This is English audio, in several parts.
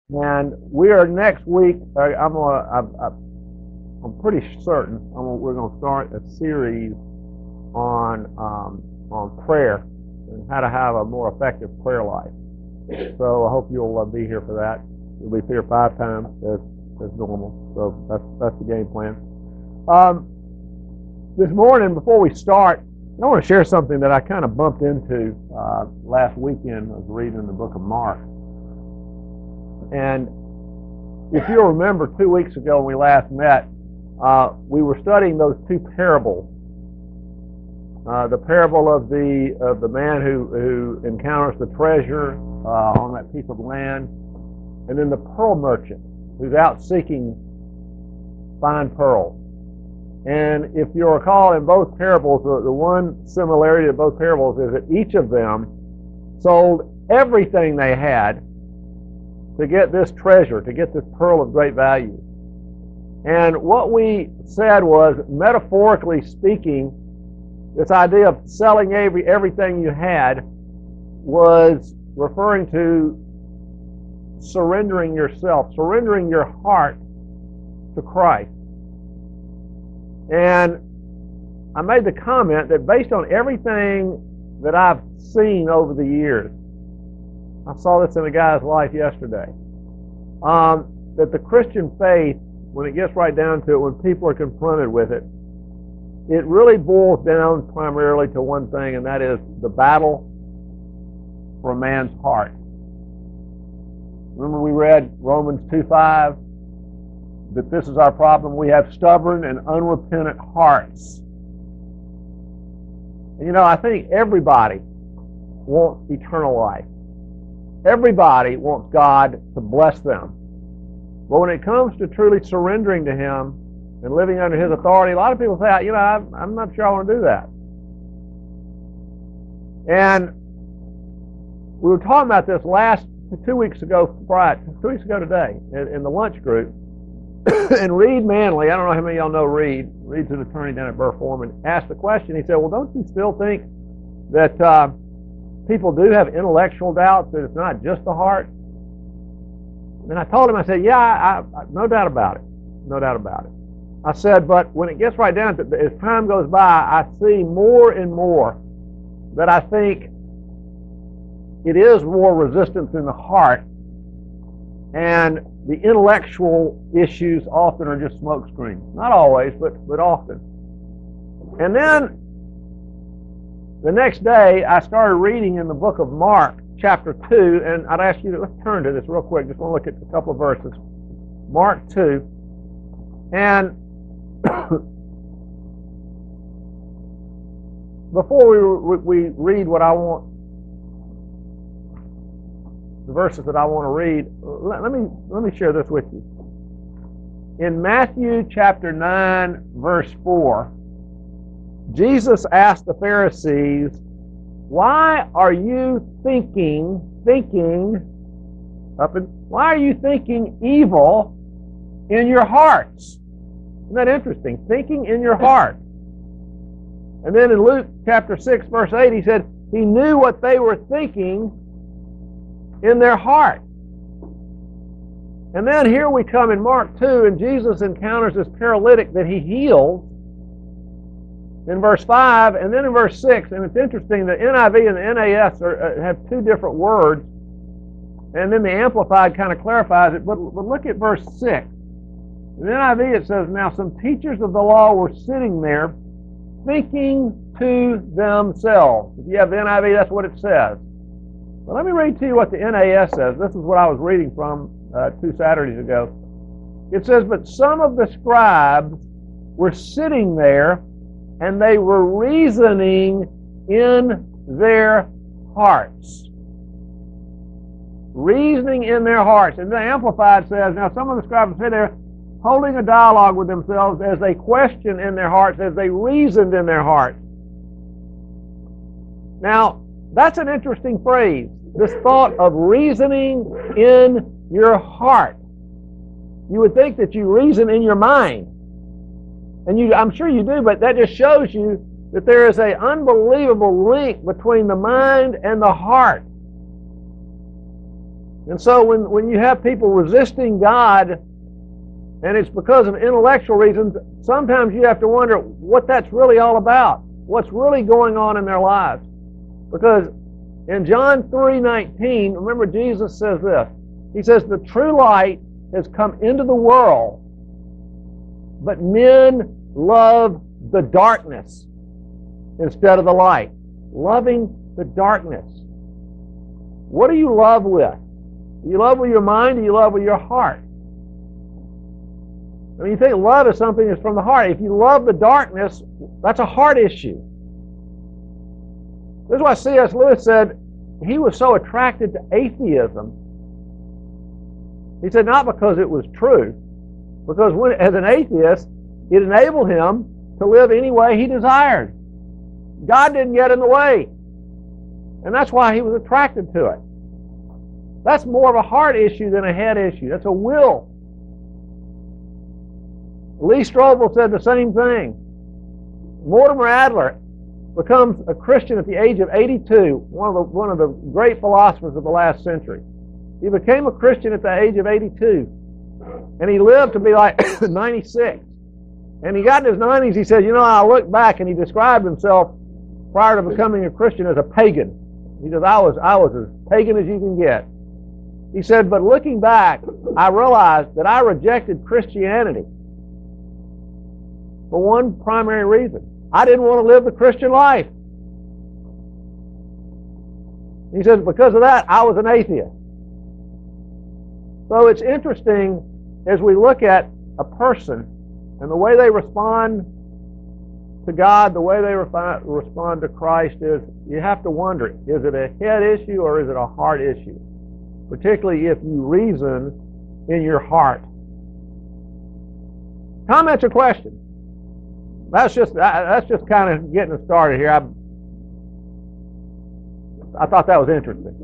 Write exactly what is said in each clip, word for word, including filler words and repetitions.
And we are next week. Uh, I'm gonna. I'm, I'm pretty certain I'm gonna, we're going to start a series on um, on prayer and how to have a more effective prayer life. So I hope you'll uh, be here for that. You'll be here five times as as normal. So that's that's the game plan. Um, this morning, before we start, I want to share something that I kind of bumped into uh, last weekend. I was reading the book of Mark. And if you'll remember, two weeks ago when we last met, uh, we were studying those two parables. Uh, the parable of the of the man who, who encounters the treasure uh, on that piece of land, and then the pearl merchant who's out seeking fine pearls. And if you recall, in both parables, the, the one similarity of both parables is that each of them sold everything they had to get this treasure, to get this pearl of great value. And what we said was, metaphorically speaking, this idea of selling every everything you had was referring to surrendering yourself, surrendering your heart to Christ. And I made the comment that based on everything that I've seen over the years, I saw this in a guy's life yesterday, um, that the Christian faith, when it gets right down to it, when people are confronted with it, it really boils down primarily to one thing, and that is the battle for a man's heart. Remember we read Romans two five, that this is our problem. We have stubborn and unrepentant hearts. And you know, I think everybody wants eternal life. Everybody wants God to bless them. But when it comes to truly surrendering to Him and living under His authority, a lot of people say, you know, I'm, I'm not sure I want to do that. And we were talking about this last, two weeks ago, Friday, two weeks ago today, in, in the lunch group. And Reed Manley, I don't know how many of y'all know Reed, Reed's an attorney down at Burr Foreman, asked the question. He said, well, don't you still think that uh, people do have intellectual doubts, that it's not just the heart? And I told him, I said, yeah, I, I, no doubt about it. No doubt about it. I said, but when it gets right down to it, as time goes by, I see more and more that I think it is more resistance in the heart, and the intellectual issues often are just smoke screens. Not always, but, but often. And then the next day, I started reading in the book of Mark, chapter two, and I'd ask you to, let's turn to this real quick. Just want to look at a couple of verses. Mark two. And before we, we read what I want, the verses that I want to read, let, let me let me share this with you. In Matthew chapter nine, verse four, Jesus asked the Pharisees, why are you thinking, thinking, up in, why are you thinking evil in your hearts? Isn't that interesting? Thinking in your heart. And then in Luke chapter six, verse eight, he said, he knew what they were thinking in their heart. And then here we come in Mark two, and Jesus encounters this paralytic that he heals in verse five, and then in verse six. And it's interesting, the N I V and the N A S are, uh, have two different words, and then the Amplified kind of clarifies it. But, but look at verse six. In the N I V it says, now some teachers of the law were sitting there thinking to themselves. If you have the N I V, that's what it says. Well, let me read to you what the N A S says. This is what I was reading from uh, two Saturdays ago. It says, but some of the scribes were sitting there, and they were reasoning in their hearts. Reasoning in their hearts. And the Amplified says, now some of the scribes sit there holding a dialogue with themselves as they question in their hearts, as they reasoned in their hearts. Now, that's an interesting phrase, this thought of reasoning in your heart. You would think that you reason in your mind. And you, I'm sure you do, but that just shows you that there is an unbelievable link between the mind and the heart. And so when, when you have people resisting God, and it's because of intellectual reasons, sometimes you have to wonder what that's really all about, what's really going on in their lives. Because in John three nineteen, remember Jesus says this. He says, the true light has come into the world, but men love the darkness instead of the light. Loving the darkness. What do you love with? Do you love with your mind or do you love with your heart? I mean, you think love is something that's from the heart. If you love the darkness, that's a heart issue. This is why C S Lewis said he was so attracted to atheism. He said not because it was true, because when, as an atheist, it enabled him to live any way he desired. God didn't get in the way. And that's why he was attracted to it. That's more of a heart issue than a head issue. That's a will. Lee Strobel said the same thing. Mortimer Adler becomes a Christian at the age of eighty-two, one of the, one of the great philosophers of the last century. He became a Christian at the age of eighty-two, and he lived to be like ninety-six. And he got in his nineties, he said, you know, I look back, and he described himself prior to becoming a Christian as a pagan. He says, I was, I was as pagan as you can get. He said, but looking back, I realized that I rejected Christianity for one primary reason. I didn't want to live the Christian life. He says, because of that, I was an atheist. So it's interesting as we look at a person and the way they respond to God, the way they refi- respond to Christ is, you have to wonder, is it a head issue or is it a heart issue? Particularly if you reason in your heart. Comments or questions? That's just that's just kind of getting us started here. I, I thought that was interesting.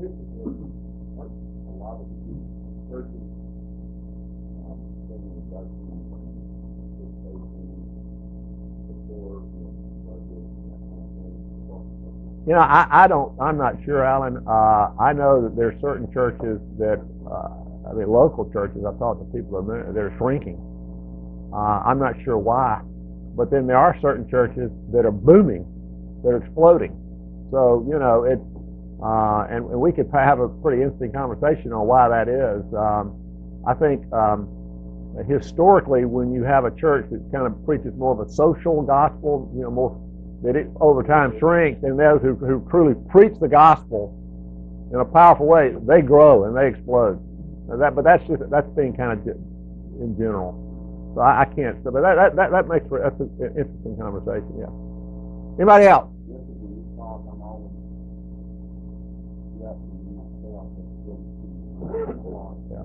You know, I, I don't. I'm not sure, Alan. Uh, I know that there are certain churches that, uh, I mean, local churches. I've talked to people that they're shrinking. Uh, I'm not sure why. But then there are certain churches that are booming, that are exploding. So, you know, it, uh, and, and we could have a pretty interesting conversation on why that is. Um, I think um, historically, when you have a church that kind of preaches more of a social gospel, you know, more that it over time shrinks, and those who, who truly preach the gospel in a powerful way, they grow and they explode. Now that, but that's just that's being kind of in general. So I, I can't. But that, that that that makes for that's an interesting conversation. Yeah. Anybody else? Yeah.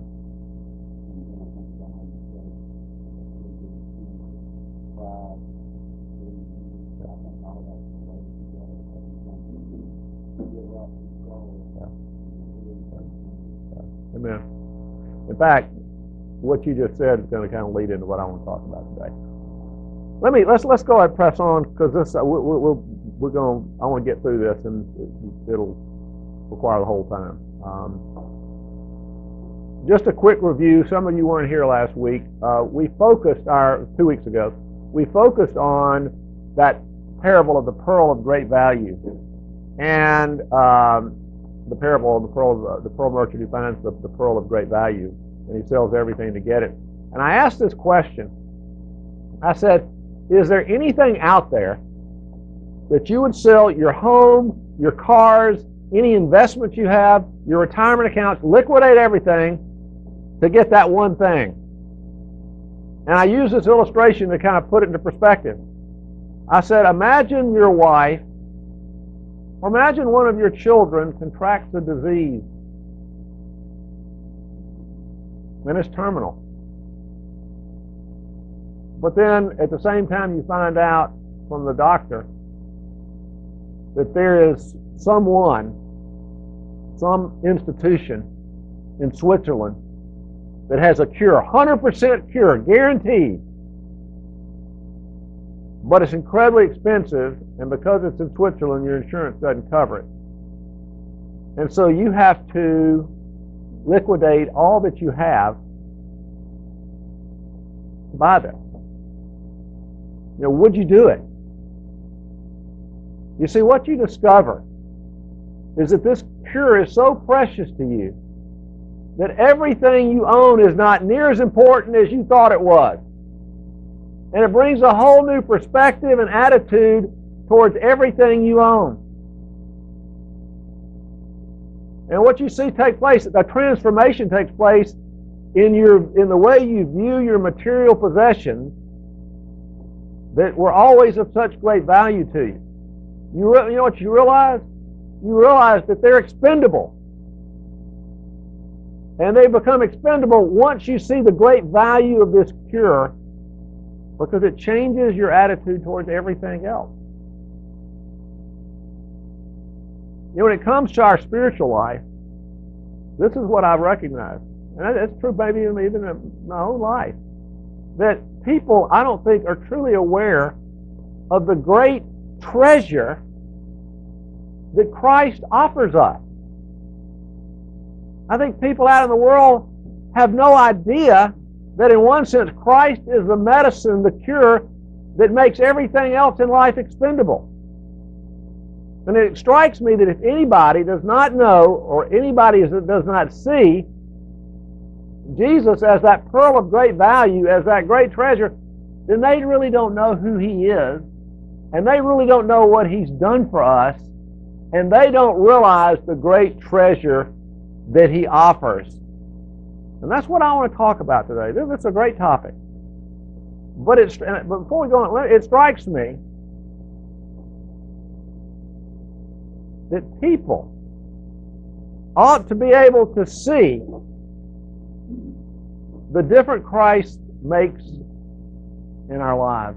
Amen. In fact, what you just said is going to kind of lead into what I want to talk about today. Let me let's let's go ahead and press on because this uh, we, we, we're we're going. I want to get through this, and it, it'll require the whole time. Um, just a quick review. Some of you weren't here last week. Uh, we focused our two weeks ago. We focused on that parable of the pearl of great value, and um, the parable of the pearl, uh, the pearl merchant who finds the, the pearl of great value, and he sells everything to get it. And I asked this question. I said, is there anything out there that you would sell your home, your cars, any investments you have, your retirement accounts, liquidate everything to get that one thing? And I use this illustration to kind of put it into perspective. I said, imagine your wife, or imagine one of your children contracts a disease, and it's terminal. But then at the same time you find out from the doctor that there is someone, some institution in Switzerland that has a cure, one hundred percent cure, guaranteed. But it's incredibly expensive, and because it's in Switzerland, your insurance doesn't cover it. And so you have to liquidate all that you have to buy this? You know, would you do it? You see, what you discover is that this cure is so precious to you that everything you own is not near as important as you thought it was. And it brings a whole new perspective and attitude towards everything you own. And what you see take place, a transformation takes place in your in the way you view your material possessions that were always of such great value to you. You, re, you know what you realize? You realize that they're expendable. And they become expendable once you see the great value of this cure, because it changes your attitude towards everything else. You know, when it comes to our spiritual life, this is what I've recognized. And that's true maybe even in my own life. That people, I don't think, are truly aware of the great treasure that Christ offers us. I think people out in the world have no idea that in one sense Christ is the medicine, the cure that makes everything else in life expendable. And it strikes me that if anybody does not know, or anybody that does not see Jesus as that pearl of great value, as that great treasure, then they really don't know who He is, and they really don't know what He's done for us, and they don't realize the great treasure that He offers. And that's what I want to talk about today. This is a great topic. But, it's, but before we go on, it strikes me that people ought to be able to see the difference Christ makes in our lives.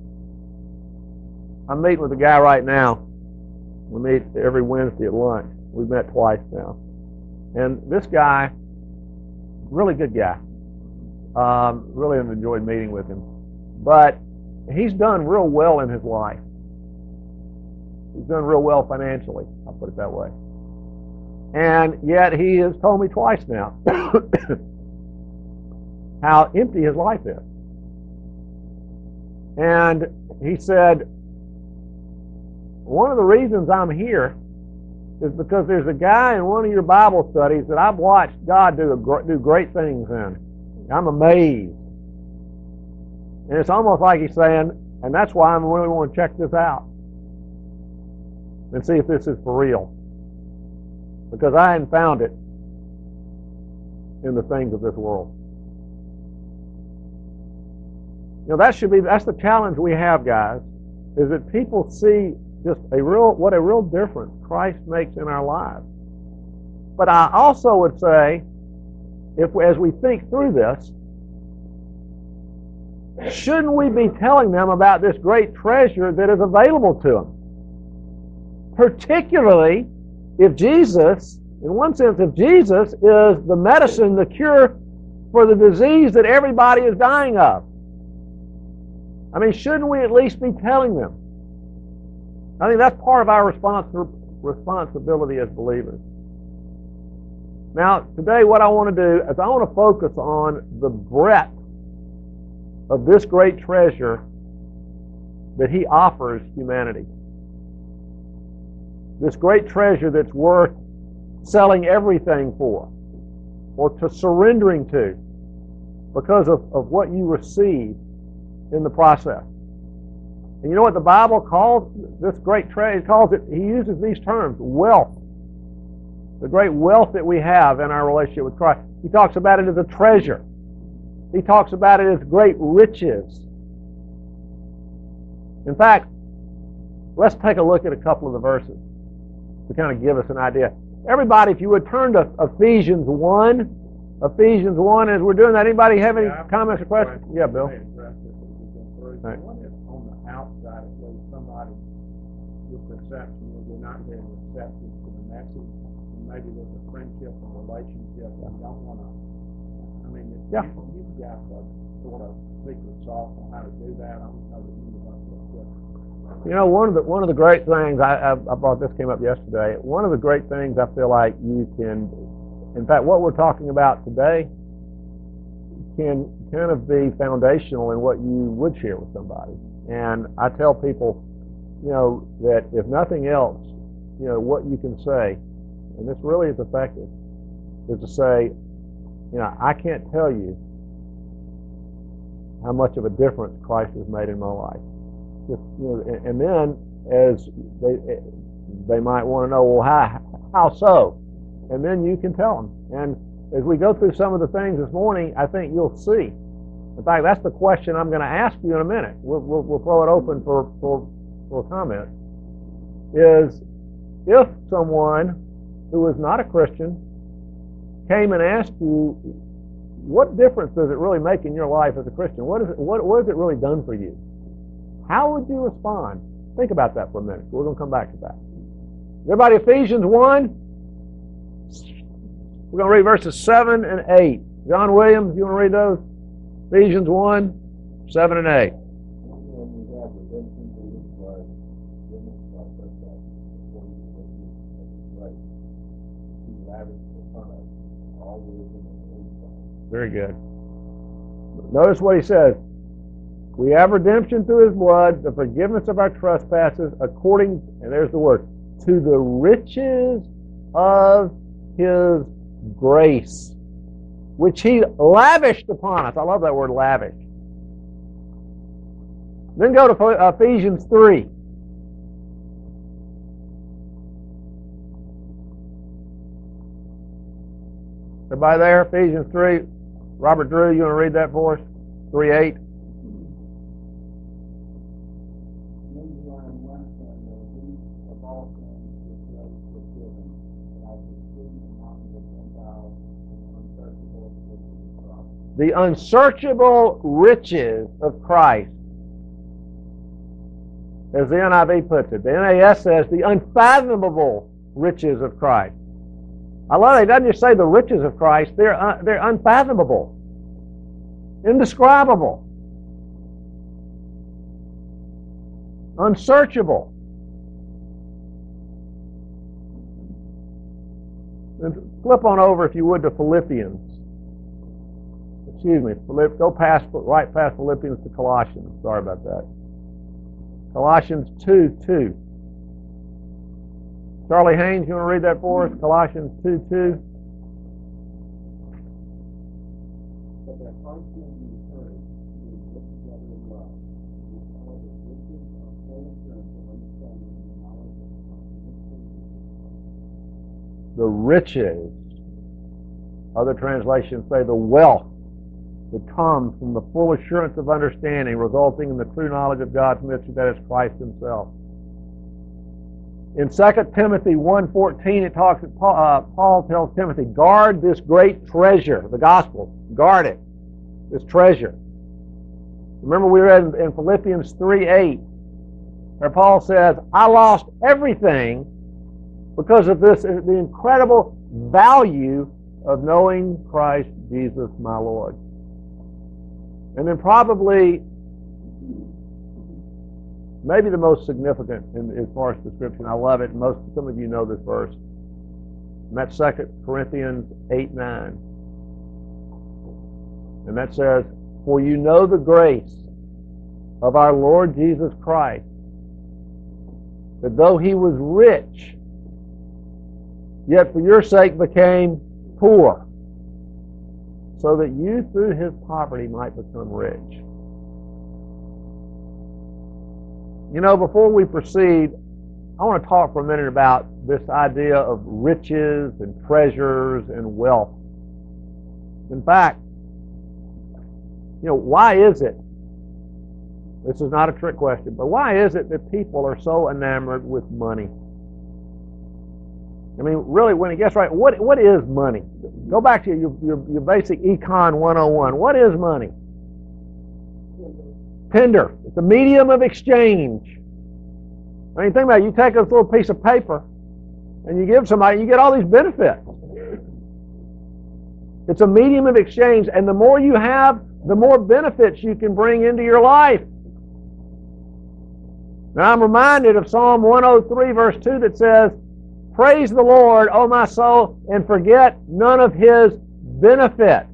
I'm meeting with a guy right now. We meet every Wednesday at lunch. We've met twice now. And this guy, really good guy. Um, really have enjoyed meeting with him. But he's done real well in his life. He's done real well financially, I'll put it that way. And yet he has told me twice now how empty his life is. And he said, one of the reasons I'm here is because there's a guy in one of your Bible studies that I've watched God do, a, do great things in. I'm amazed. And it's almost like he's saying, and that's why I really want to check this out and see if this is for real. Because I hadn't found it in the things of this world. You know, that should be, that's the challenge we have, guys, is that people see just a real, what a real difference Christ makes in our lives. But I also would say, if as we think through this, shouldn't we be telling them about this great treasure that is available to them? Particularly if Jesus, in one sense, if Jesus is the medicine, the cure for the disease that everybody is dying of. I mean, shouldn't we at least be telling them? I think that's part of our respons- responsibility as believers. Now, today what I want to do is I want to focus on the breadth of this great treasure that He offers humanity. This great treasure that's worth selling everything for, or to surrendering to, because of, of what you receive in the process. And you know what the Bible calls this great treasure? It calls it, He uses these terms, wealth. The great wealth that we have in our relationship with Christ. He talks about it as a treasure. He talks about it as great riches. In fact, let's take a look at a couple of the verses to kind of give us an idea. Everybody, if you would turn to Ephesians one. Ephesians one, as we're doing that, anybody have any yeah, comments or questions? Yeah, Bill. Right. One is on the outside, it shows somebody with perception where they're not very receptive to the message, and maybe there's a friendship or relationship, and you don't want to. I mean, if yeah. you, you've got a sort of secret sauce on how to do that. I don't know that you know. You know, one of the one of the great things I, I I brought this came up yesterday. One of the great things I feel like you can In fact, what we're talking about today can kind of be foundational in what you would share with somebody. And I tell people, you know, that if nothing else, you know, what you can say, and this really is effective, is to say, you know, I can't tell you how much of a difference Christ has made in my life. Just, you know, and, and then as they they might want to know, well, how how so? And then you can tell them. And as we go through some of the things this morning, I think you'll see. In fact, that's the question I'm going to ask you in a minute. We'll, we'll, we'll throw it open for, for, for comment. Is if someone who is not a Christian came and asked you, what difference does it really make in your life as a Christian? What, is it, what, what has it really done for you? How would you respond? Think about that for a minute. We're going to come back to that. Everybody, Ephesians one. We're going to read verses seven and eight. John Williams, you want to read those? Ephesians one, seven and eight. Very good. Notice what he says. We have redemption through his blood, the forgiveness of our trespasses, according, and there's the word, to the riches of his grace, which he lavished upon us. I love that word, lavish. Then go to Ephesians three. Everybody there? Ephesians three. Robert Drew, you want to read that for us? three eight. The unsearchable riches of Christ, as the N I V puts it. The N A S says the unfathomable riches of Christ. I love it. It doesn't just say the riches of Christ. They're, uh, they're unfathomable, indescribable, unsearchable. And flip on over, if you would, to Philippians. Excuse me, go past, right past Philippians to Colossians. Sorry about that. Colossians two two. Charlie Haynes, you want to read that for us? Colossians two two. The riches, other translations say the wealth that comes from the full assurance of understanding resulting in the true knowledge of God's mystery, that is Christ himself. In Second Timothy one fourteen, it talks, uh, Paul tells Timothy, guard this great treasure, the gospel. Guard it, this treasure. Remember we read in, in Philippians three eight, where Paul says, I lost everything because of this, the incredible value of knowing Christ Jesus my Lord. And then probably, maybe the most significant in, as far as description, I love it, most some of you know this verse, and that's Second Corinthians eight nine. And that says, for you know the grace of our Lord Jesus Christ, that though he was rich, yet for your sake became poor, so that you through his poverty might become rich. You know, before we proceed, I want to talk for a minute about this idea of riches and treasures and wealth. In fact, you know, why is it, this is not a trick question, but why is it that people are so enamored with money? I mean, really, when it gets right, what what is money? Go back to your, your, your basic Econ one oh one. What is money? Tender. It's a medium of exchange. I mean, think about it. You take a little piece of paper and you give somebody, you get all these benefits. It's a medium of exchange, and the more you have, the more benefits you can bring into your life. Now, I'm reminded of Psalm one oh three, verse two, that says, Praise the Lord, O my soul, and forget none of His benefits.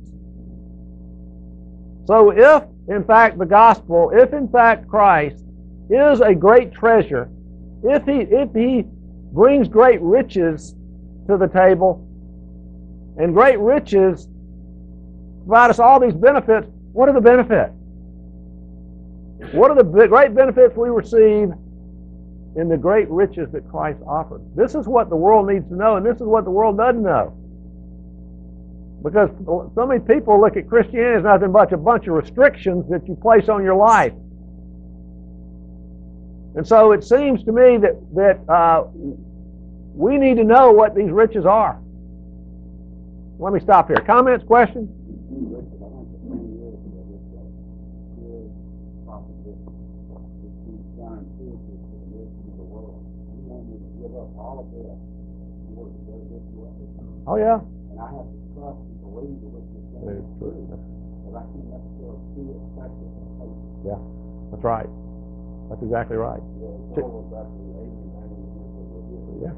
So if, in fact, the gospel, if, in fact, Christ is a great treasure, if He, if he brings great riches to the table, and great riches provide us all these benefits, what are the benefits? What are the great benefits we receive in the great riches that Christ offers? This is what the world needs to know, and this is what the world doesn't know. Because so many people look at Christianity as nothing but a bunch of restrictions that you place on your life. And so it seems to me that, that uh, we need to know what these riches are. Let me stop here. Comments, questions? Oh, yeah. And I have to trust and believe that what you're saying is true. But I can't necessarily see it effective in faith. Yeah, that's right. That's exactly right. Yeah, yeah.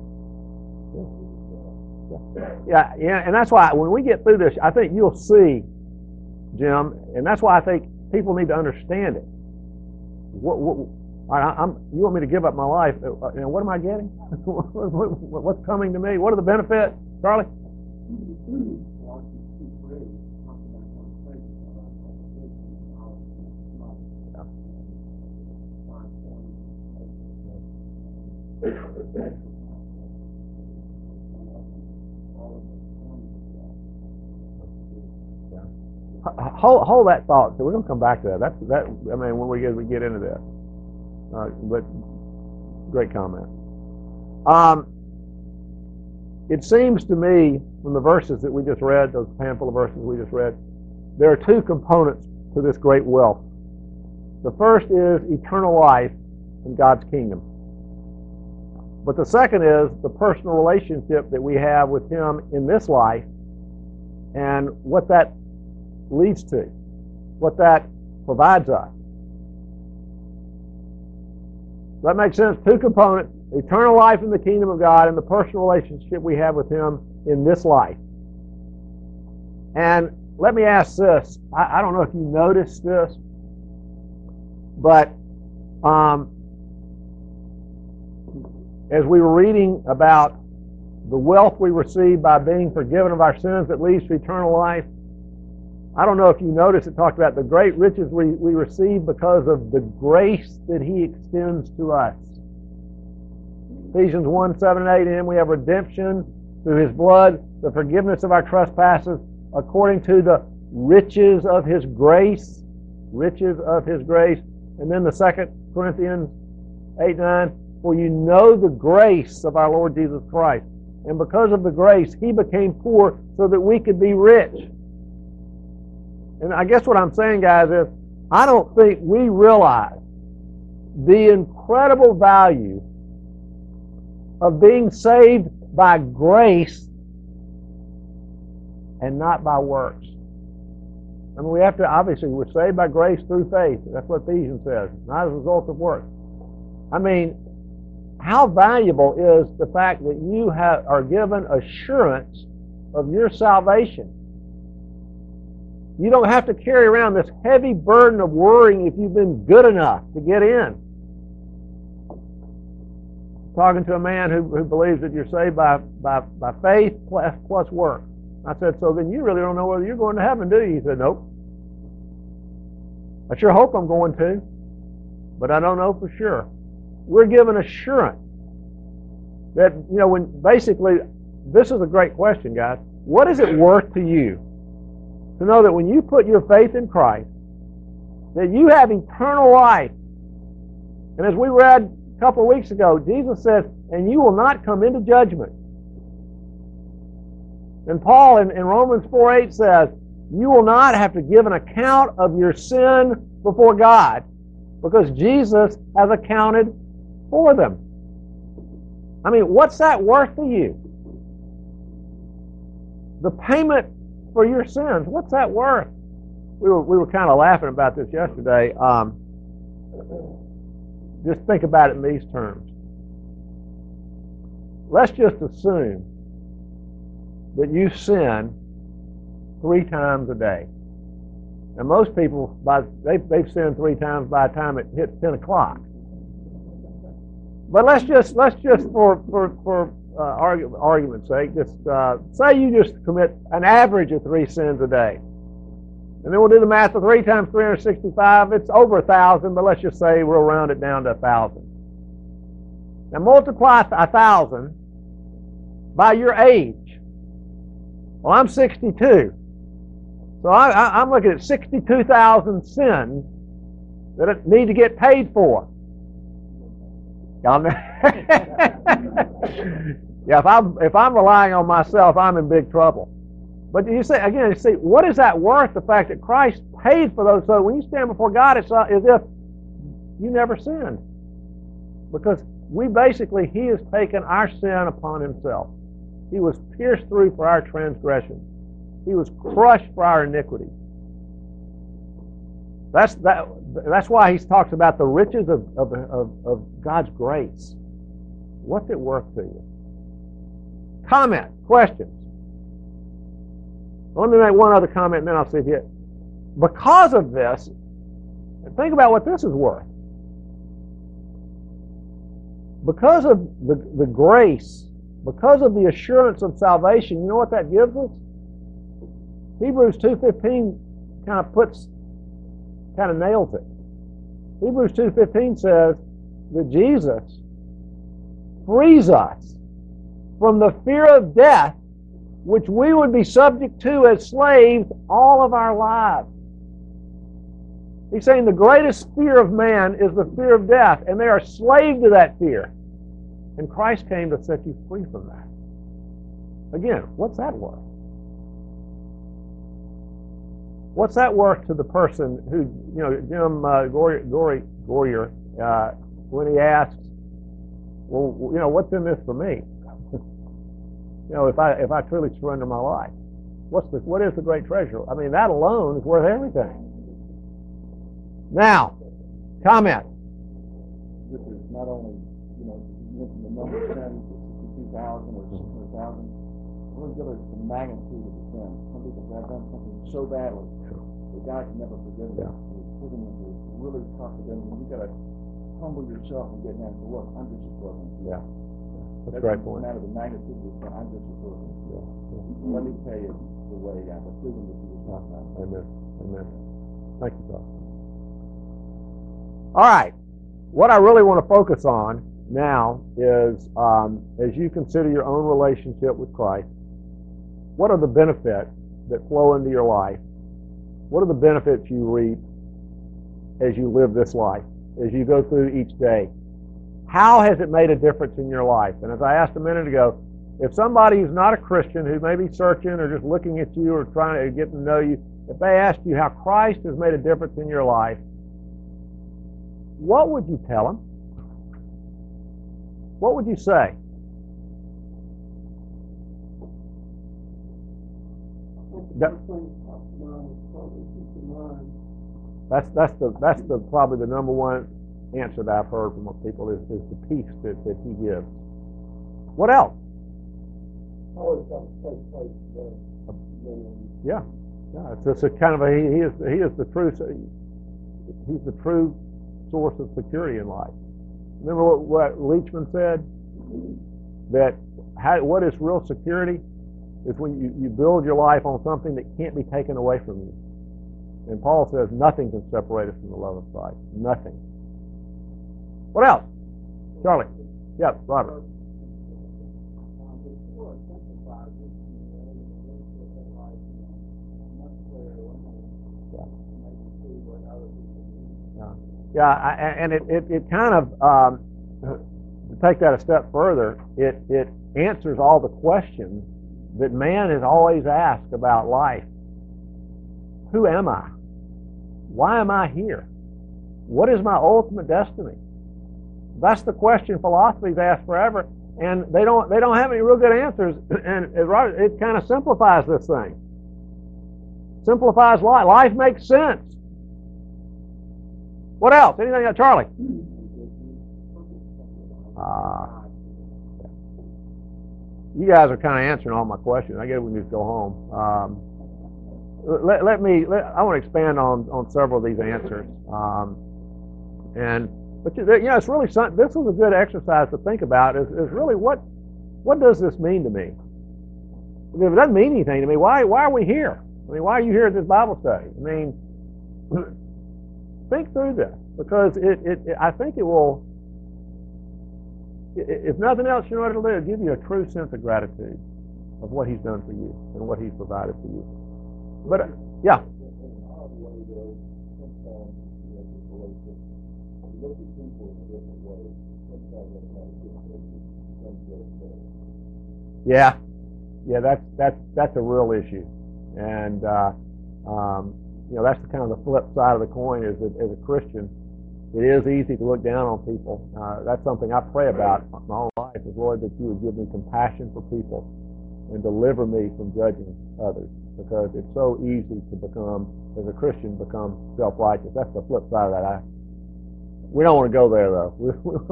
Yeah, yeah, and that's why when we get through this, I think you'll see, Jim, and that's why I think people need to understand it. What, what, I, I'm, you want me to give up my life? You know, what am I getting? What's coming to me? What are the benefits, Charlie? Hold, hold that thought. So we're going to come back to that. That's that. I mean, when we get we get into that. Uh, but great comment. Um, it seems to me from the verses that we just read, those handful of verses we just read, there are two components to this great wealth. The first is eternal life in God's kingdom. But the second is the personal relationship that we have with Him in this life and what that leads to, what that provides us. Does that make sense? Two components, eternal life in the kingdom of God and the personal relationship we have with Him in this life. And let me ask this. I, I don't know if you noticed this, but um, as we were reading about the wealth we receive by being forgiven of our sins that leads to eternal life, I don't know if you noticed it talked about the great riches we, we receive because of the grace that He extends to us. Ephesians one, seven, and eight, in Him we have redemption through His blood, the forgiveness of our trespasses, according to the riches of His grace. Riches of His grace. And then the Second Corinthians eight, nine, for you know the grace of our Lord Jesus Christ. And because of the grace, He became poor so that we could be rich. And I guess what I'm saying, guys, is I don't think we realize the incredible value of being saved by grace and not by works. I mean, we have to, obviously, we're saved by grace through faith. That's what Ephesians says, not as a result of works. I mean, how valuable is the fact that you have, are given assurance of your salvation? You don't have to carry around this heavy burden of worrying if you've been good enough to get in. Talking to a man who, who believes that you're saved by, by, by faith plus, plus work. I said, so then you really don't know whether you're going to heaven, do you? He said, nope. I sure hope I'm going to, but I don't know for sure. We're given assurance that, you know, when basically, this is a great question, guys. What is it worth to you to know that when you put your faith in Christ, that you have eternal life? And as we read a couple of weeks ago, Jesus says, and you will not come into judgment. And Paul in, in Romans four eight says, you will not have to give an account of your sin before God because Jesus has accounted for them. I mean, what's that worth to you? The payment for your sins, what's that worth? We were we were kind of laughing about this yesterday. Um, just think about it in these terms. let's just assume that you sin three times a day. And most people, by they've, they've sinned three times by the time it hits ten o'clock. But let's just let's just for for for uh, argue, argument's sake, just uh, say you just commit an average of three sins a day, and then we'll do the math of three times three hundred sixty-five. It's over a thousand, but let's just say we'll round it down to a thousand. Now multiply a thousand by your age. Well, I'm sixty-two, so I, I, I'm looking at sixty-two thousand sins that need to get paid for. Y'all know? Yeah, if I'm if I'm relying on myself, I'm in big trouble. But you say again, you see, what is that worth? The fact that Christ paid for those. So when you stand before God, it's as if you never sinned, because we basically He has taken our sin upon Himself. He was pierced through for our transgressions. He was crushed for our iniquity. That's that. That's why He talks about the riches of, of, of, of God's grace. What's it worth to you? Comment, questions. Let me make one other comment, and then I'll see if you. Because of this, think about what this is worth. Because of the, the grace, because of the assurance of salvation, you know what that gives us? Hebrews two fifteen kind of puts, kind of nails it. Hebrews two fifteen says that Jesus frees us from the fear of death, which we would be subject to as slaves all of our lives. He's saying the greatest fear of man is the fear of death, and they are slave to that fear. And Christ came to set you free from that. Again, what's that worth? What's that worth to the person who, you know, Jim uh, Gory, Gory, Goyer, uh, when he asks, well, you know, what's in this for me? You know, if I if I truly surrender my life, what's the what is the great treasure? I mean, that alone is worth everything. Now, comment. This is not only, you know, you mentioned the number of sins, sixty-two thousand or six hundred thousand. We'll give us the magnitude of the sin. Some people have done something so badly that God can never forgive them. Yeah. It's put them into really tough for them. You've got to humble yourself and get down to look. I'm just a broken. Yeah. That's a great point. No matter the magnitude of the sin, I'm just a broken. Yeah. Yeah. Let me tell you the way I the freedom that you was talking about. Amen. Amen. Thank you, Doc. All right. What I really want to focus on now is, um, as you consider your own relationship with Christ, what are the benefits that flow into your life? What are the benefits you reap as you live this life, as you go through each day? How has it made a difference in your life? And as I asked a minute ago, if somebody who's not a Christian, who may be searching or just looking at you or trying to get to know you, if they ask you how Christ has made a difference in your life, what would you tell them? What would you say? That, that's that's the that's the probably the number one answer that I've heard from most people is, is the peace that, that He gives. What else? Yeah, yeah. It's just a kind of a he, he is he is the true he's the true source of security in life. Remember what, what Leachman said? That how, what is real security is when you, you build your life on something that can't be taken away from you. And Paul says nothing can separate us from the love of Christ. Nothing. What else? Charlie. Yeah, Robert. Yeah, I, and it, it, it kind of, um, to take that a step further, it, it answers all the questions that man has always asked about life. Who am I? Why am I here? What is my ultimate destiny? That's the question philosophy's asked forever, and they don't they don't have any real good answers. And it, it kind of simplifies this thing. Simplifies life. Life makes sense. What else? Anything else, Charlie? Uh, you guys are kind of answering all my questions. I guess we can just go home. Um, let, let me. Let, I want to expand on on several of these answers. Um, and but you know, it's really some, this was a good exercise to think about. Is, is really what what does this mean to me? If it doesn't mean anything to me, why why are we here? I mean, why are you here at this Bible study? I mean, think through this, because it, it, it I think it will. If nothing else, you know what it'll do? It'll give you a true sense of gratitude of what He's done for you and what He's provided for you. But, uh, yeah. Yeah. Yeah, that's, that's, that's a real issue. And, uh, um, you know, that's the kind of the flip side of the coin is that as a Christian, it is easy to look down on people. Uh, that's something I pray about my whole life is, Lord, that you would give me compassion for people and deliver me from judging others, because it's so easy to become, as a Christian, become self-righteous. That's the flip side of that. I, we don't want to go there, though.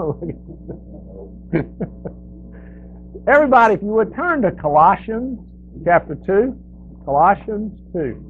Everybody, if you would turn to Colossians chapter two. Colossians two.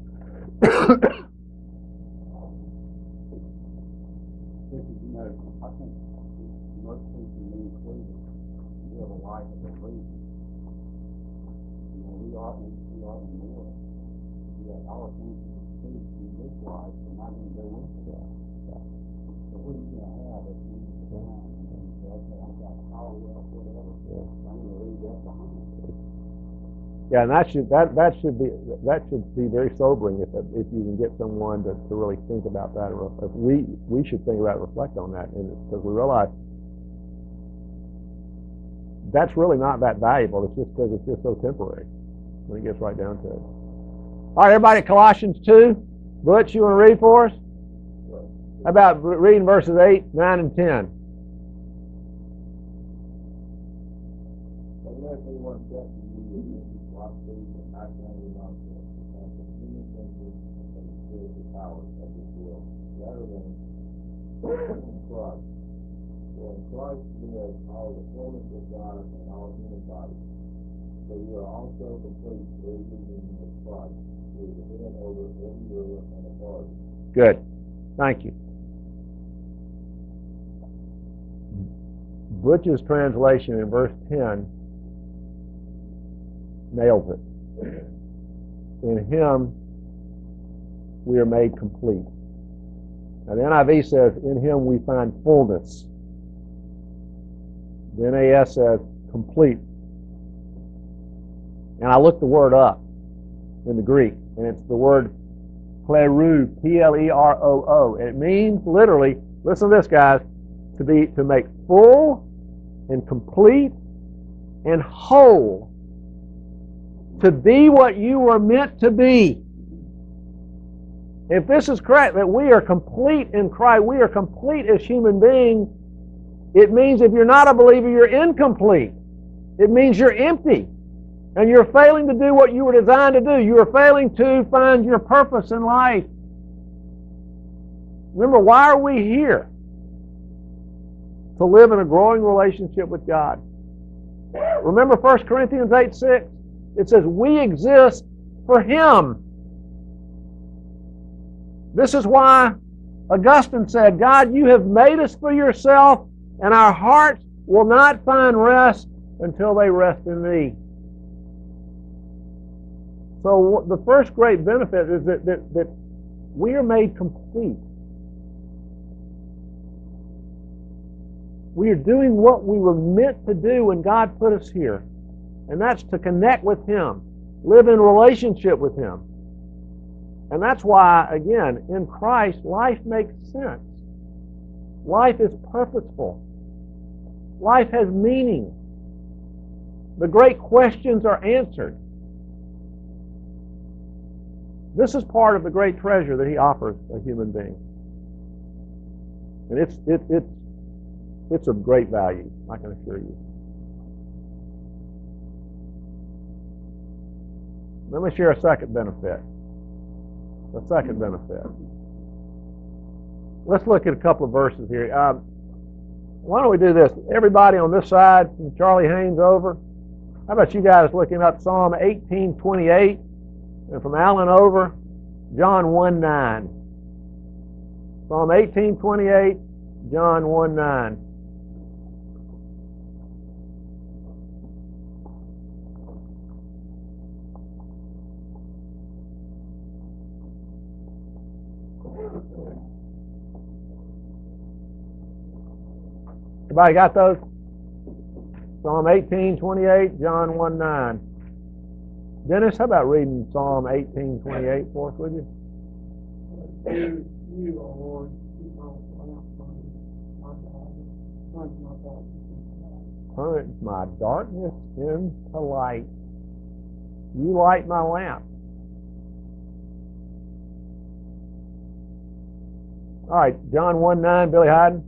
Yeah, and that should that that should be that should be very sobering if if you can get someone to, to really think about that, or if we we should think about it, reflect on that, and because we realize that's really not that valuable. It's just because it's just so temporary when it gets right down to it. All right, everybody, Colossians two. Butch, you want to read for us? How about reading verses eight, nine, and ten? Christ lives all the fullness of God in all human body. So you are also complete through the union of Christ, who is the head over every ruler and authority. Good. Thank you. Butch's translation in verse ten nails it. In Him we are made complete. Now the N I V says, in Him we find fullness. The N A S says complete. And I looked the word up in the Greek, and it's the word pleroo, P L E R O O. And it means literally, listen to this, guys, to be to make full and complete and whole. To be what you were meant to be. If this is correct, that we are complete in Christ, we are complete as human beings, it means if you're not a believer, you're incomplete. It means you're empty. And you're failing to do what you were designed to do. You are failing to find your purpose in life. Remember, why are we here? To live in a growing relationship with God. Remember First Corinthians eight six? It says, we exist for Him. This is why Augustine said, God, you have made us for yourself, and our hearts will not find rest until they rest in Thee. So the first great benefit is that, that, that we are made complete. We are doing what we were meant to do when God put us here. And that's to connect with Him, live in relationship with Him. And that's why, again, in Christ, life makes sense. Life is purposeful. Life has meaning. The great questions are answered. This is part of the great treasure that He offers a human being. And it's, it, it's, it's of great value, I can assure you. Let me share a second benefit. A second benefit. Let's look at a couple of verses here. Um, why don't we do this? Everybody on this side, from Charlie Haynes over, How about you guys looking up Psalm eighteen twenty-eight, and from Allen over, John one nine. Psalm eighteen twenty-eight, John one nine. Everybody got those? Psalm eighteen twenty-eight, John one nine. Dennis, how about reading Psalm eighteen twenty-eight for us, would you? You, you, O Lord, keep my lamp burning, my God, turn my darkness. Turn my darkness into light. You light my lamp. All right, John one nine, Billy Hyden.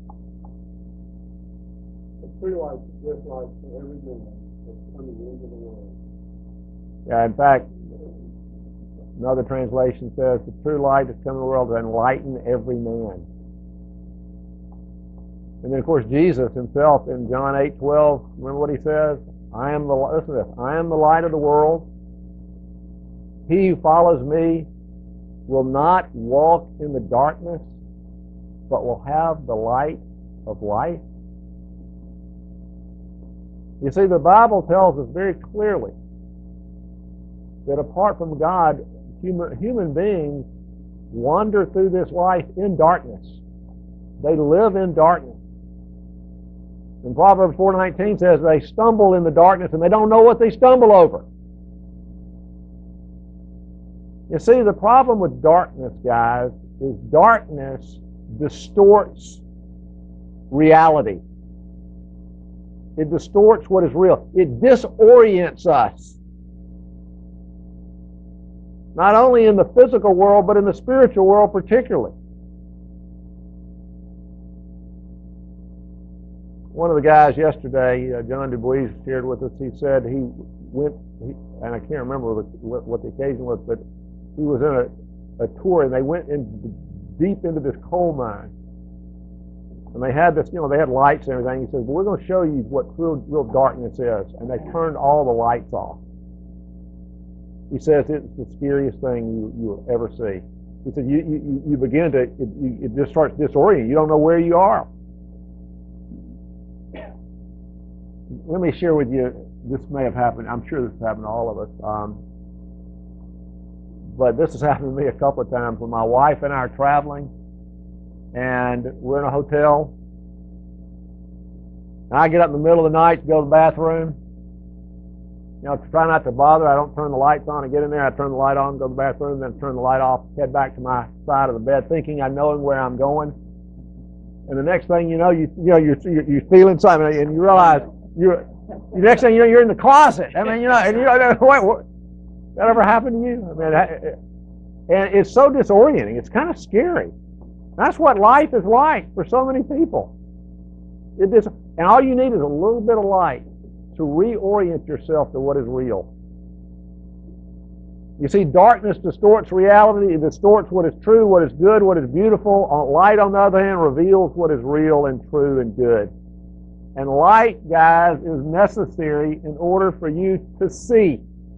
The true light is just like for every man that's coming into the world. Yeah, in fact, another translation says, the true light that's come in the world to enlighten every man. And then, of course, Jesus himself in John eight twelve, remember what he says? I am the, listen to this, I am the light of the world. He who follows me will not walk in the darkness, but will have the light of life. You see, the Bible tells us very clearly that apart from God, human, human beings wander through this life in darkness. They live in darkness. And Proverbs four nineteen says they stumble in the darkness and they don't know what they stumble over. You see, the problem with darkness, guys, is darkness distorts reality. It distorts what is real. It disorients us. Not only in the physical world, but in the spiritual world particularly. One of the guys yesterday, uh, John Dubois, shared with us, he said he went, he, and I can't remember what, what the occasion was, but he was in a, a tour and they went in deep into this coal mine. And they had this, you know, they had lights and everything. He said, well, we're going to show you what real, real darkness is. And they turned all the lights off. He says it's the scariest thing you, you will ever see. He said, you, you, you begin to, it, it just starts disorienting. You don't know where you are. Let me share with you, this may have happened, I'm sure this has happened to all of us. Um, but this has happened to me a couple of times when my wife and I are traveling and we're in a hotel. And I get up in the middle of the night to go to the bathroom. You know, to try not to bother, I don't turn the lights on. I get in there, I turn the light on, go to the bathroom, then turn the light off, head back to my side of the bed, thinking I know where I'm going. And the next thing you know, you you know you're you're, you're feeling something, and you realize you're. The next thing you know, you're in the closet. I mean, you know, and you know, what, what, that ever happened to you? I mean, and it's so disorienting. It's kind of scary. That's what life is like for so many people. It is, and all you need is a little bit of light to reorient yourself to what is real. You see, darkness distorts reality. It distorts what is true, what is good, what is beautiful. Light, on the other hand, reveals what is real and true and good. And light, guys, is necessary in order for you to see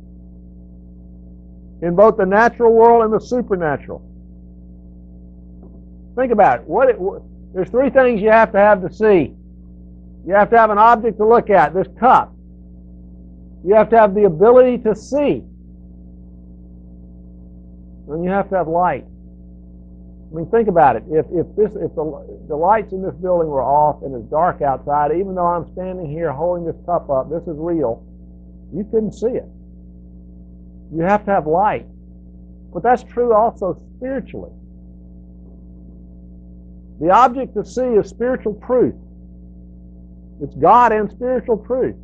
in both the natural world and the supernatural. Think about it. What it, there's three things you have to have to see. You have to have an object to look at, this cup. You have to have the ability to see. And you have to have light. I mean, think about it. If if this if the the lights in this building were off and it's dark outside, even though I'm standing here holding this cup up, this is real, you couldn't see it. You have to have light. But that's true also spiritually. The object to see is spiritual truth. It's God and spiritual truth.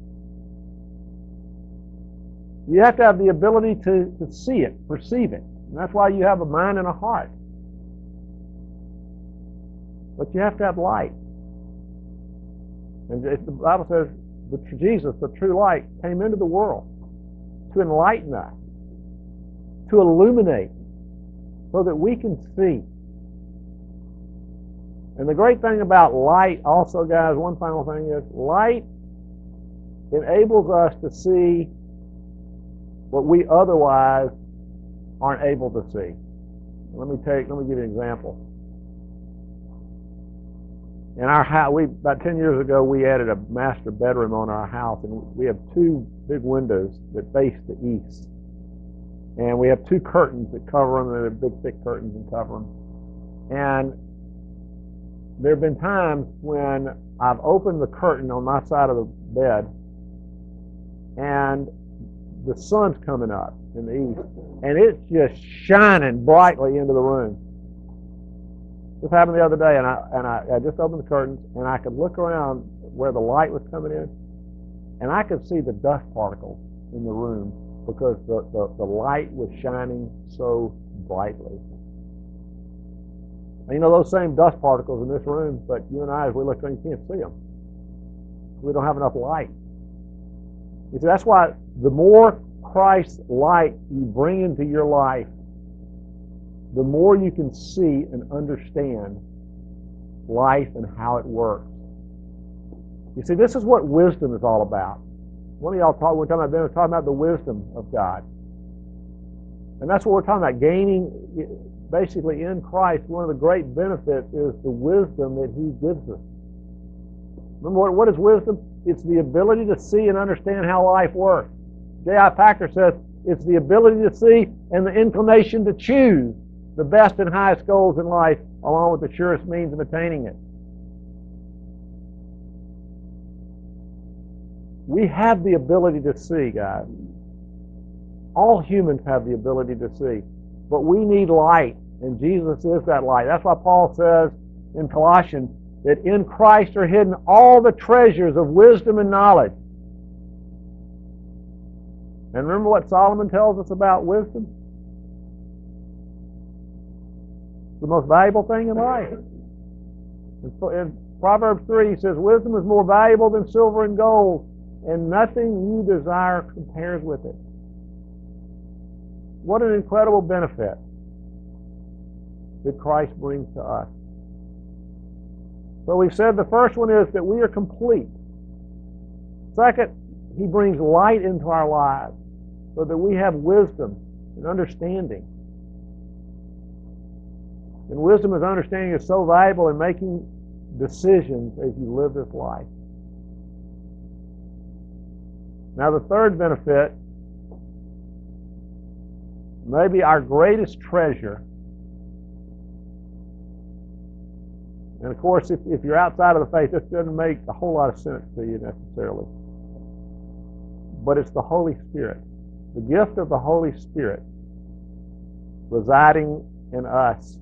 You have to have the ability to, to see it, perceive it. And that's why you have a mind and a heart. But you have to have light. And the Bible says that Jesus, the true light, came into the world to enlighten us, to illuminate, so that we can see. And the great thing about light also, guys, one final thing is, light enables us to see what we otherwise aren't able to see. Let me take, let me give you an example. In our house, we about ten years ago, we added a master bedroom on our house, and we have two big windows that face the east. And we have two curtains that cover them, and they're big, thick curtains that cover them. And there have been times when I've opened the curtain on my side of the bed, and the sun's coming up in the east, and it's just shining brightly into the room. This happened the other day, and I and I, I just opened the curtains, and I could look around where the light was coming in, and I could see the dust particles in the room because the, the, the light was shining so brightly. And you know, those same dust particles in this room, but you and I, as we look around, you can't see them. We don't have enough light. You see, that's why the more Christ's light you bring into your life, the more you can see and understand life and how it works. You see, this is what wisdom is all about. One of y'all talk, we're talking about, we're talking about the wisdom of God. And that's what we're talking about, gaining, basically in Christ, one of the great benefits is the wisdom that He gives us. Remember, what, what is wisdom? It's the ability to see and understand how life works. J I Packer says it's the ability to see and the inclination to choose the best and highest goals in life, along with the surest means of attaining it. We have the ability to see, guys. All humans have the ability to see. But we need light, and Jesus is that light. That's why Paul says in Colossians that in Christ are hidden all the treasures of wisdom and knowledge. And remember what Solomon tells us about wisdom? It's the most valuable thing in life. In Proverbs three, he says, wisdom is more valuable than silver and gold, and nothing you desire compares with it. What an incredible benefit that Christ brings to us. So we've said the first one is that we are complete. Second, He brings light into our lives so that we have wisdom and understanding. And wisdom and understanding is so valuable in making decisions as you live this life. Now the third benefit, maybe our greatest treasure, and of course if, if you're outside of the faith, this doesn't make a whole lot of sense to you necessarily, but it's the Holy Spirit. The gift of the Holy Spirit residing in us.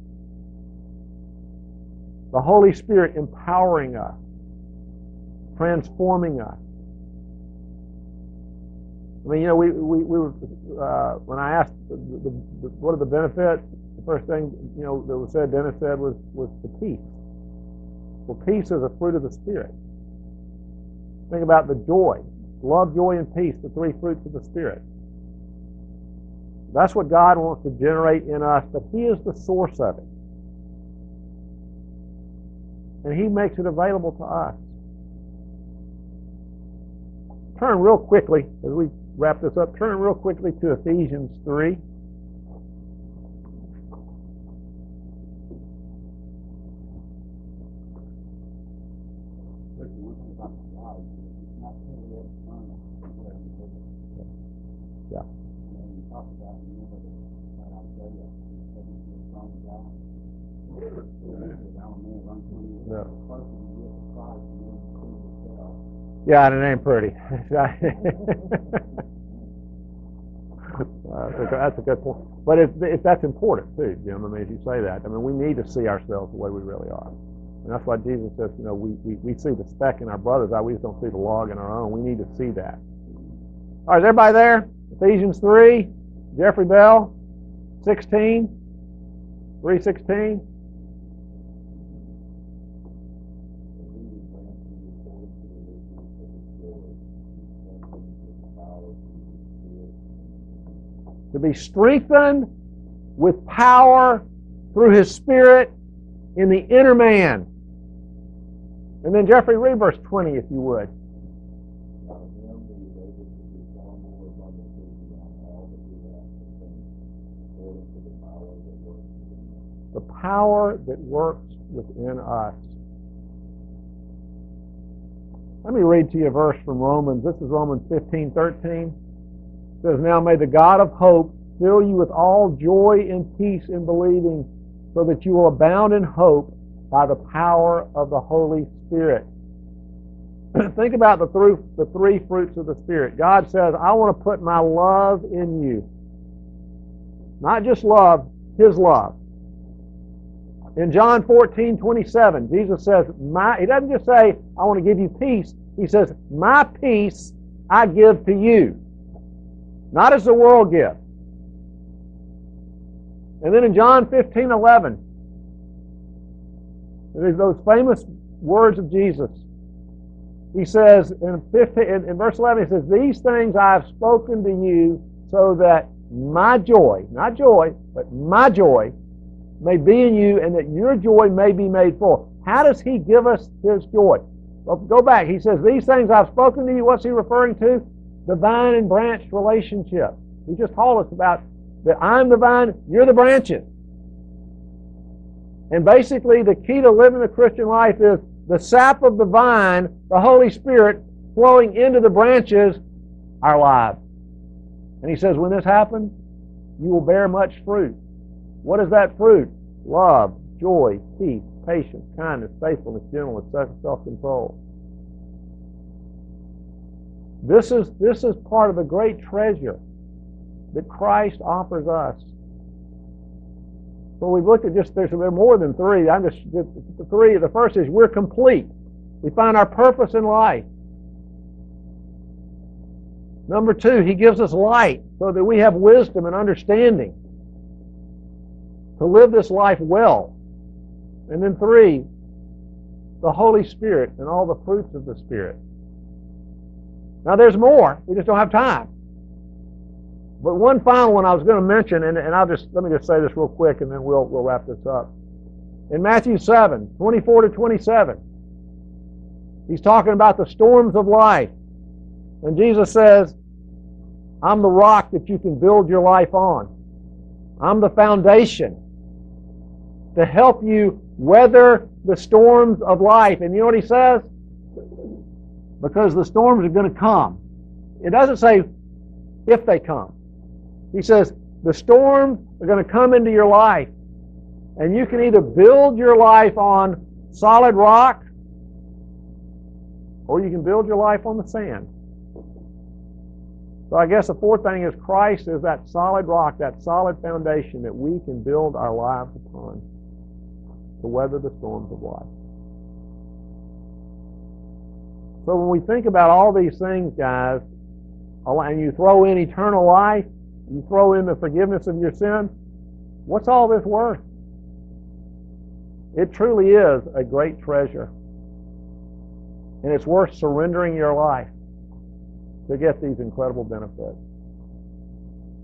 The Holy Spirit empowering us, transforming us. I mean, you know, we we, we were, uh, when I asked the, the, the, what are the benefits, the first thing, you know, that was said, Dennis said, was, was the peace. Well, peace is a fruit of the Spirit. Think about the joy. Love, joy, and peace, the three fruits of the Spirit. That's what God wants to generate in us, but He is the source of it. And He makes it available to us. Turn real quickly, as we wrap this up, turn real quickly to Ephesians three. Yeah. Yeah. Yeah, and it ain't pretty. uh, that's, a, that's a good point. But if, if that's important too, Jim, I mean, if you say that, I mean, we need to see ourselves the way we really are. And that's why Jesus says, you know, we, we, we see the speck in our brother's eye, we just don't see the log in our own. We need to see that. All right, is everybody there? Ephesians three, Jeffrey Bell, sixteen, three sixteen. To be strengthened with power through His Spirit in the inner man. And then Jeffrey, read verse twenty if you would. The power that works within us. Let me read to you a verse from Romans. This is Romans fifteen thirteen. It says, "Now may the God of hope fill you with all joy and peace in believing, so that you will abound in hope by the power of the Holy Spirit." Think about the three, the three fruits of the Spirit. God says, I want to put my love in you. Not just love, His love. In John fourteen twenty-seven, Jesus says, my, He doesn't just say, I want to give you peace. He says, my peace I give to you. Not as the world gives. And then in John fifteen eleven, there's those famous words of Jesus. He says in, fifteen, in, in verse eleven, he says, "These things I have spoken to you so that my joy," not joy, but my joy, "may be in you and that your joy may be made full." How does He give us His joy? Well, go back. He says, "These things I've spoken to you." What's He referring to? The vine and branch relationship. He just told us about that I'm the vine, you're the branches. And basically the key to living the Christian life is the sap of the vine, the Holy Spirit, flowing into the branches, our lives. And He says, when this happens, you will bear much fruit. What is that fruit? Love, joy, peace, patience, kindness, faithfulness, gentleness, self-control. This is, this is part of the great treasure that Christ offers us. So we've looked at just, there's there are more than three. I'm just, the three, the first is we're complete. We find our purpose in life. Number two, He gives us light so that we have wisdom and understanding to live this life well. And then three, the Holy Spirit and all the fruits of the Spirit. Now there's more. We just don't have time. But one final one I was going to mention, and, and I'll just let me just say this real quick, and then we'll we'll wrap this up. In Matthew seven, twenty-four to twenty-seven, He's talking about the storms of life. And Jesus says, I'm the rock that you can build your life on. I'm the foundation to help you weather the storms of life. And you know what He says? Because the storms are going to come. It doesn't say if they come. He says the storms are going to come into your life. And you can either build your life on solid rock, or you can build your life on the sand. So I guess the fourth thing is Christ is that solid rock, that solid foundation that we can build our lives upon to weather the storms of life. So when we think about all these things, guys, and you throw in eternal life, you throw in the forgiveness of your sins, what's all this worth? It truly is a great treasure. And it's worth surrendering your life to get these incredible benefits.